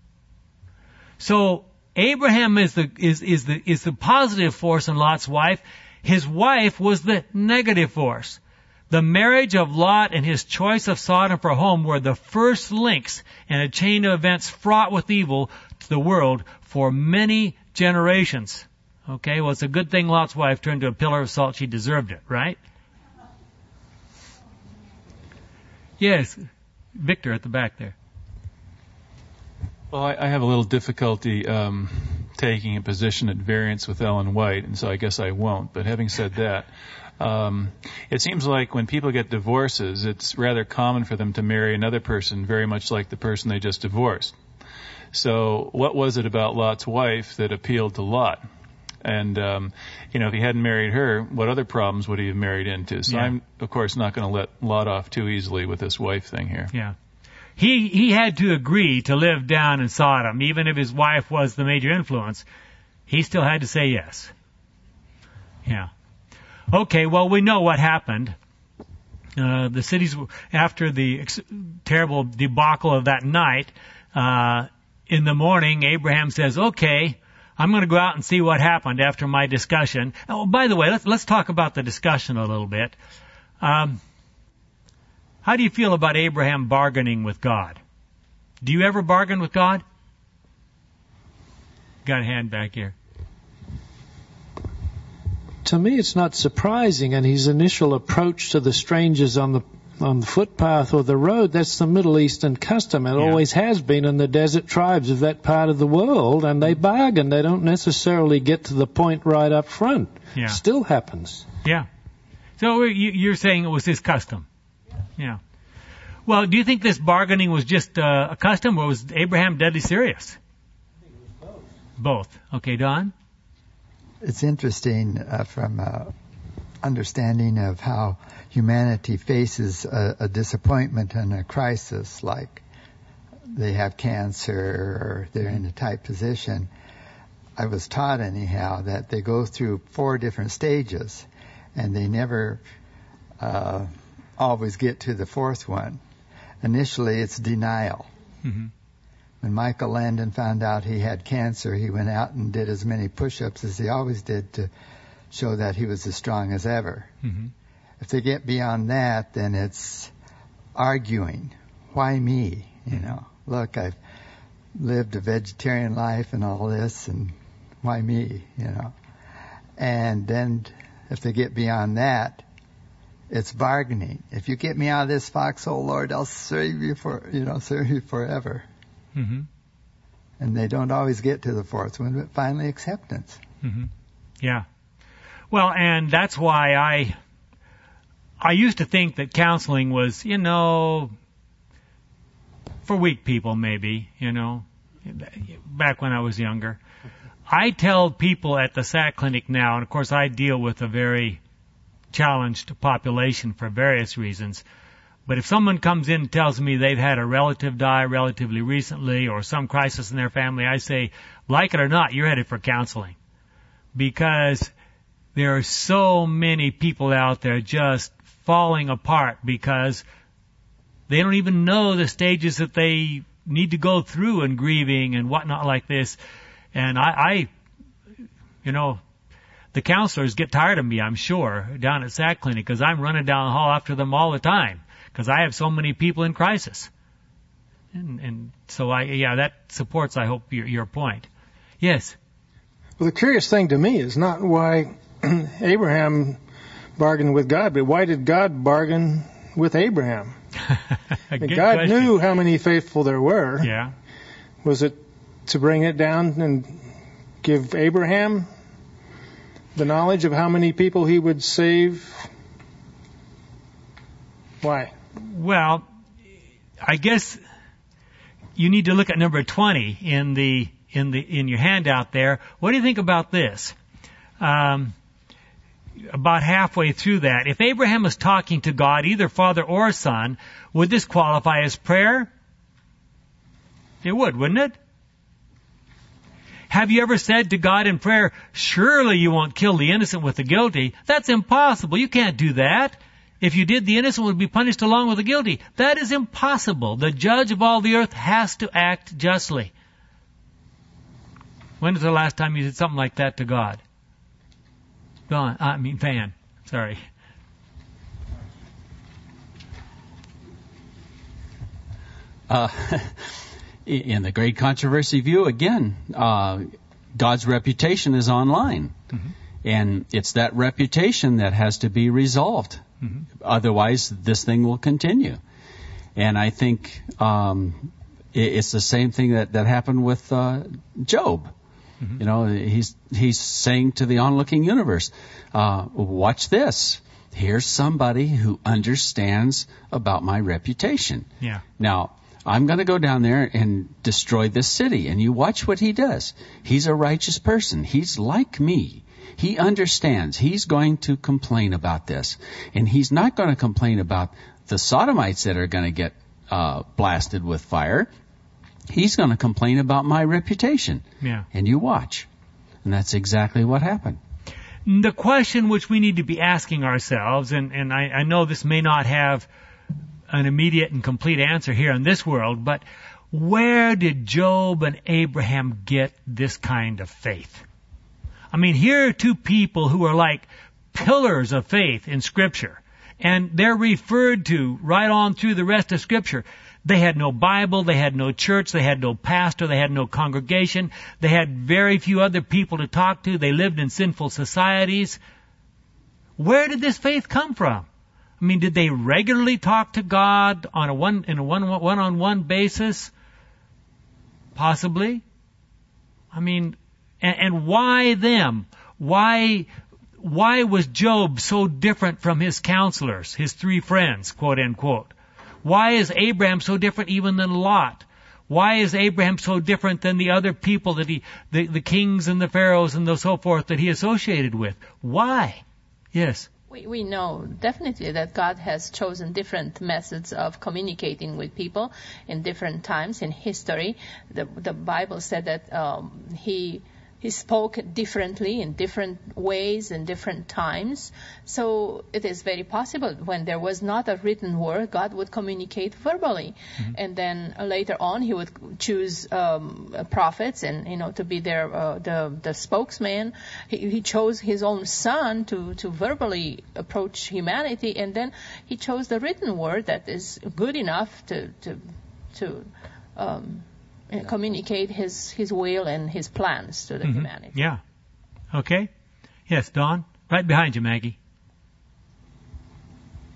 So Abraham is the is is the is the positive force in Lot's wife. His wife was the negative force. The marriage of Lot and his choice of Sodom for home were the first links in a chain of events fraught with evil to the world for many generations. Okay, well, it's a good thing Lot's wife turned to a pillar of salt. She deserved it, right? Yes, Victor at the back there. Well, I, I have a little difficulty um, taking a position at variance with Ellen White, and so I guess I won't. But having said that, um, it seems like when people get divorces, it's rather common for them to marry another person very much like the person they just divorced. So what was it about Lot's wife that appealed to Lot? And, um, you know, if he hadn't married her, what other problems would he have married into? So yeah. I'm, of course, not going to let Lot off too easily with this wife thing here. Yeah. He, he had to agree to live down in Sodom. Even if his wife was the major influence, he still had to say yes. Yeah. Okay, well, we know what happened. Uh, the cities, after the ex- terrible debacle of that night, uh, in the morning, Abraham says, okay, I'm going to go out and see what happened after my discussion. Oh, by the way, let's let's talk about the discussion a little bit. Um, how do you feel about Abraham bargaining with God? Do you ever bargain with God? Got a hand back here. To me, it's not surprising, and his initial approach to the strangers on the on the footpath or the road, that's the Middle Eastern custom. It yeah. always has been in the desert tribes of that part of the world, and they bargain. They don't necessarily get to the point right up front. Yeah. Still happens. Yeah. So you're saying it was his custom? Yeah. Well, do you think this bargaining was just uh, a custom, or was Abraham deadly serious? I think it was both. Both. Okay, Don? It's interesting uh, from uh, understanding of how humanity faces a, a disappointment and a crisis, like they have cancer or they're in a tight position. I was taught anyhow that they go through four different stages and they never uh, always get to the fourth one. Initially, it's denial. Mm-hmm. When Michael Landon found out he had cancer, he went out and did as many push-ups as he always did to show that he was as strong as ever. Mm-hmm. If they get beyond that, then it's arguing. Why me? You know, look, I've lived a vegetarian life and all this, and why me? You know. And then if they get beyond that, It's bargaining. If you get me out of this foxhole, Lord, I'll serve you for, you know, serve you forever. Mm-hmm. And they don't always get to the fourth one, but finally acceptance. Mm-hmm. Yeah. Well, and that's why I, I used to think that counseling was, you know, for weak people maybe, you know, back when I was younger. I tell people at the S A C clinic now, and of course I deal with a very challenged population for various reasons, but if someone comes in and tells me they've had a relative die relatively recently or some crisis in their family, I say, like it or not, you're headed for counseling. Because there are so many people out there just falling apart because they don't even know the stages that they need to go through in grieving and whatnot like this. And I, I, you know, the counselors get tired of me, I'm sure, down at S A C clinic because I'm running down the hall after them all the time because I have so many people in crisis. And, and so I, yeah, that supports, I hope, your, your point. Yes. Well, the curious thing to me is not why Abraham bargained with God, but why did God bargain with Abraham? God question. knew how many faithful there were. Yeah. Was it to bring it down and give Abraham the knowledge of how many people he would save? Why? Well, I guess you need to look at number twenty in the in the in your handout there. What do you think about this? Um, about halfway through that, if Abraham was talking to God, either father or son, would this qualify as prayer? It would, wouldn't it? Have you ever said to God in prayer, surely you won't kill the innocent with the guilty? That's impossible. You can't do that. If you did, the innocent would be punished along with the guilty. That is impossible. The judge of all the earth has to act justly. When was the last time you did something like that to God? Don, I mean Van. Sorry. Uh, in the Great Controversy view, again, uh, God's reputation is online. Mm-hmm. And it's that reputation that has to be resolved. Mm-hmm. Otherwise, this thing will continue. And I think um, it, it's the same thing that, that happened with uh, Job. Mm-hmm. You know, he's he's saying to the onlooking universe, uh, watch this. Here's somebody who understands about my reputation. Yeah. Now, I'm going to go down there and destroy this city. And you watch what he does. He's a righteous person. He's like me. He understands. He's going to complain about this. And he's not going to complain about the sodomites that are going to get uh, blasted with fire. He's going to complain about my reputation. Yeah. And you watch. And that's exactly what happened. The question which we need to be asking ourselves, and, and I, I know this may not have an immediate and complete answer here in this world, but where did Job and Abraham get this kind of faith? I mean, here are two people who are like pillars of faith in Scripture, and they're referred to right on through the rest of Scripture. They had no Bible, they had no church, they had no pastor, they had no congregation, they had very few other people to talk to, they lived in sinful societies. Where did this faith come from? I mean, did they regularly talk to God on a one in a one one-on-one basis? Possibly. I mean, and, and why them? Why why was Job so different from his counselors, his three friends, quote unquote? Why is Abraham so different even than Lot? Why is Abraham so different than the other people that he, the, the kings and the pharaohs and the so forth that he associated with? Why? Yes. We, we know definitely that God has chosen different methods of communicating with people in different times in history. The, the Bible said that um, he he spoke differently in different ways in different times. So it is very possible when there was not a written word, God would communicate verbally. Mm-hmm. And then uh, later on he would choose um, prophets and, you know, to be their uh, the the spokesman. He, he chose his own son to, to verbally approach humanity, and then he chose the written word that is good enough to to to um, communicate his, his will and his plans to the mm-hmm. humanity. Yeah. Okay. Yes, Dawn. Right behind you, Maggie.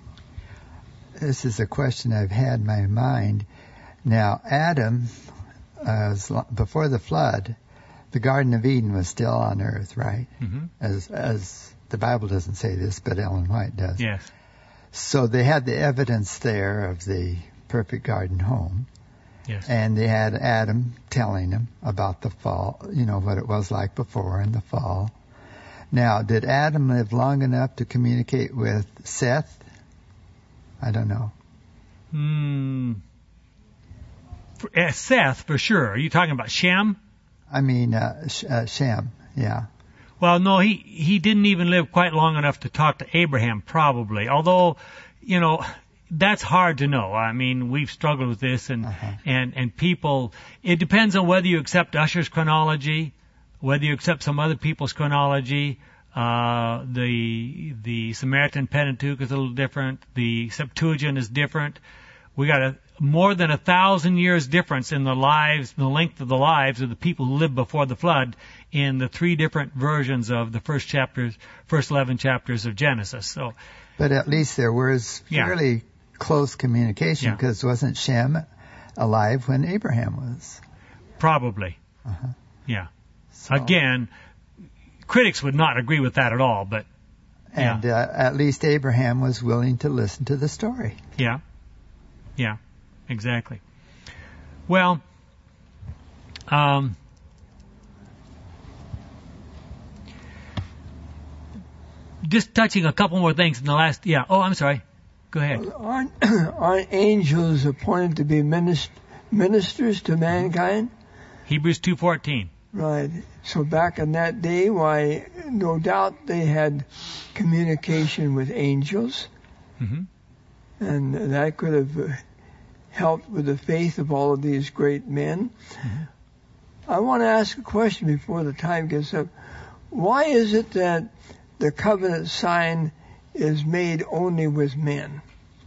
this is a question I've had in my mind. Now, Adam, uh, before the flood, the Garden of Eden was still on earth, right? Mm-hmm. As as the Bible doesn't say this, but Ellen White does. Yes. So they had the evidence there of the perfect garden home. Yes. And they had Adam telling them about the fall, you know, what it was like before in the fall. Now, did Adam live long enough to communicate with Seth? I don't know. Hmm. For, uh, Seth, for sure. Are you talking about Shem? I mean, uh, Sh- uh, Shem, yeah. Well, no, he, he didn't even live quite long enough to talk to Abraham, probably. Although, you know, that's hard to know. I mean, we've struggled with this, and uh-huh. and and people. It depends on whether you accept Ussher's chronology, whether you accept some other people's chronology. Uh, the the Samaritan Pentateuch is a little different. The Septuagint is different. We got a more than a thousand years difference in the lives, the length of the lives of the people who lived before the flood in the three different versions of the first chapters, first eleven chapters of Genesis. So, but at least there was fairly yeah. close communication, because yeah. wasn't Shem alive when Abraham was? Probably. Uh-huh. Yeah. So. Again, critics would not agree with that at all, but and yeah. uh, at least Abraham was willing to listen to the story. Yeah. Yeah. Exactly. Well, um, just touching a couple more things in the last. Yeah. Oh, I'm sorry. Go ahead. Aren't, aren't angels appointed to be minist- ministers to mankind? Hebrews two fourteen. Right. So back in that day, why, no doubt they had communication with angels, mm-hmm. and that could have helped with the faith of all of these great men. Mm-hmm. I want to ask a question before the time gets up. Why is it that the covenant sign is made only with men?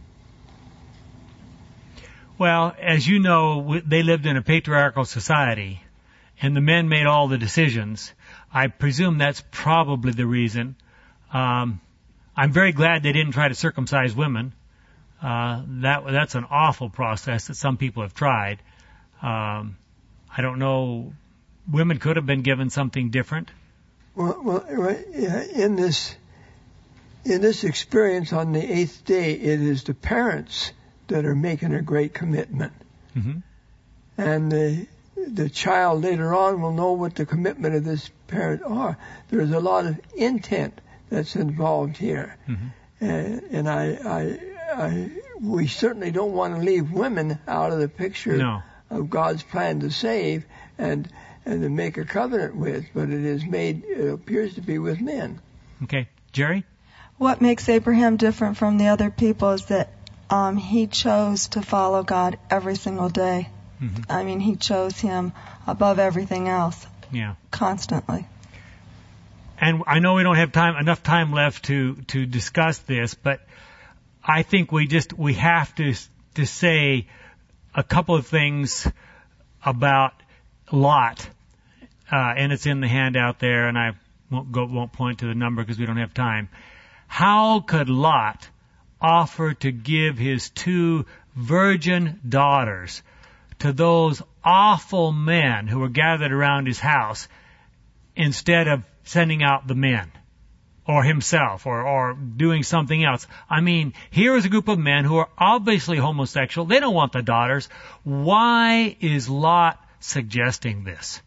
Well, as you know, they lived in a patriarchal society, and the men made all the decisions. I presume that's probably the reason. Um, I'm very glad they didn't try to circumcise women. Uh, that that's an awful process that some people have tried. Um, I don't know. Women could have been given something different. Well, well, in this in this experience on the eighth day, it is the parents that are making a great commitment, mm-hmm. and the the child later on will know what the commitment of this parent are. There's a lot of intent that's involved here, mm-hmm. and, and I, I, I, we certainly don't want to leave women out of the picture no. of God's plan to save and and to make a covenant with, but it is made, it appears to be with men. Okay, Jerry? What makes Abraham different from the other people is that um, he chose to follow God every single day. Mm-hmm. I mean, he chose him above everything else. Yeah. Constantly. And I know we don't have time enough time left to to discuss this, but I think we just we have to to say a couple of things about Lot, uh, and it's in the handout there, and I won't go won't point to the number because we don't have time. How could Lot offer to give his two virgin daughters to those awful men who were gathered around his house instead of sending out the men or himself or, or doing something else? I mean, here is a group of men who are obviously homosexual. They don't want the daughters. Why is Lot suggesting this?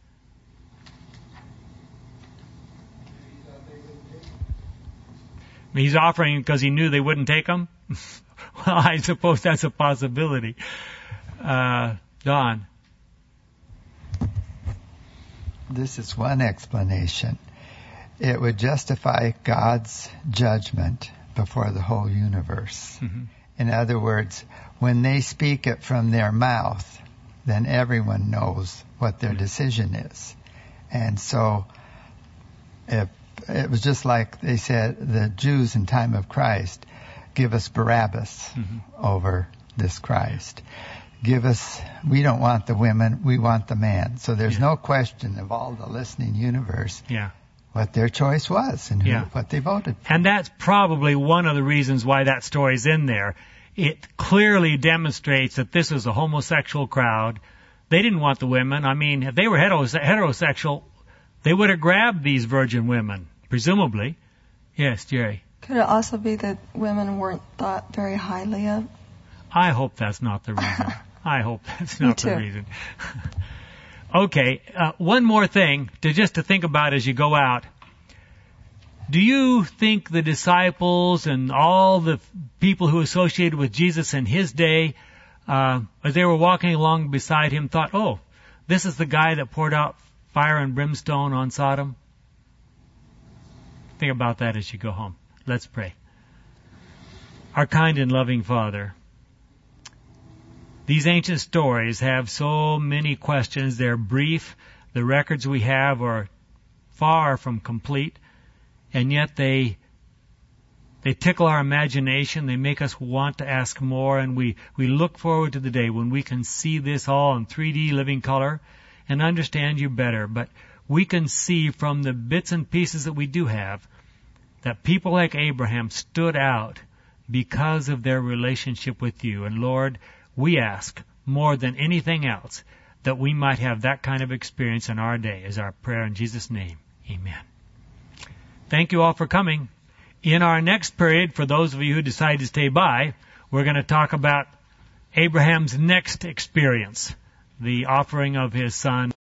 I mean, he's offering because he knew they wouldn't take them? Well, I suppose that's a possibility. Uh, Don. This is one explanation. It would justify God's judgment before the whole universe. Mm-hmm. In other words, when they speak it from their mouth, then everyone knows what their decision is. And so if it was just like they said, the Jews in time of Christ, give us Barabbas mm-hmm. over this Christ. Give us, we don't want the women, we want the man. So there's yeah. no question of all the listening universe yeah. what their choice was and who, yeah. what they voted for. And that's probably one of the reasons why that story's in there, it clearly demonstrates that this is a homosexual crowd. They didn't want the women. I mean, if they were heterose- heterosexual, they would have grabbed these virgin women, presumably. Yes, Jerry. Could it also be that women weren't thought very highly of? I hope that's not the reason. I hope that's Me not too. the reason. Okay, uh, one more thing to just to think about as you go out. Do you think the disciples and all the people who associated with Jesus in his day, uh, as they were walking along beside him, thought, oh, this is the guy that poured out fire and brimstone on Sodom? Think about that as you go home. Let's pray. Our kind and loving Father, these ancient stories have so many questions. They're brief. The records we have are far from complete, and yet they they tickle our imagination. They make us want to ask more, and we, we look forward to the day when we can see this all in three D living color and understand you better. But we can see from the bits and pieces that we do have that people like Abraham stood out because of their relationship with you. And Lord, we ask more than anything else that we might have that kind of experience in our day, is our prayer in Jesus' name. Amen. Thank you all for coming. In our next period, for those of you who decide to stay by, we're going to talk about Abraham's next experience, the offering of his son.